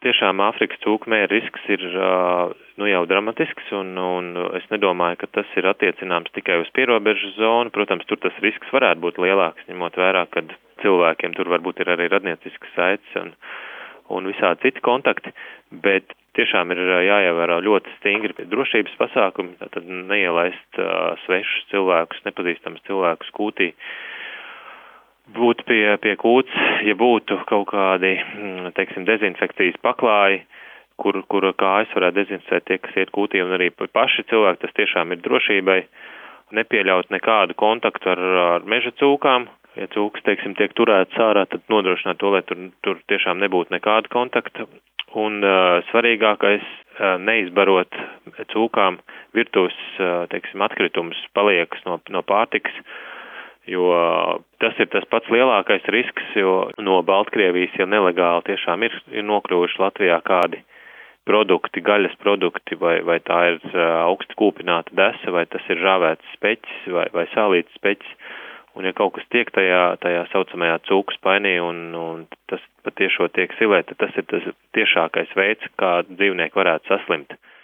tiešām Āfrikas cūkmēra risks ir jau dramatisks, un es nedomāju, ka tas ir attiecināms tikai uz pierobežu zonu. Protams, tur tas risks varētu būt lielāks, ņemot vērā, kad cilvēkiem tur varbūt ir arī radnieciskas saites un visādi citi kontakti, bet tiešām ir jāievēro ļoti stingri drošības pasākumi, tad neielaist svešus cilvēkus, nepazīstamus cilvēkus kūtī. Būt pie kūts, ja būtu kaut kādi, dezinfekcijas paklāji, kur kājas varētu dezinficēt tie, kas iet kūtī, un arī paši cilvēki, tas tiešām ir drošībai. Nepieļaut nekādu kontaktu ar meža cūkām. Ja cūkas, tiek turētas ārā, tad nodrošināt to, lai tur tiešām nebūtu nekāda kontakta. Un svarīgākais neizbarot cūkām virtuves, atkritumus, paliekas no pārtikas, jo tas ir tas pats lielākais risks, jo no Baltkrievijas jau nelegāli tiešām ir nokļuvuši Latvijā kādi produkti, gaļas produkti, vai tā ir augsti kūpināta desa, vai tas ir žāvēts speķis vai sālīts speķis. Un ja kaut kas tiek tajā saucamajā cūku spainī un tas patiešo tiek silēt, tad tas ir tas tiešākais veids, kā dzīvnieki varētu saslimt.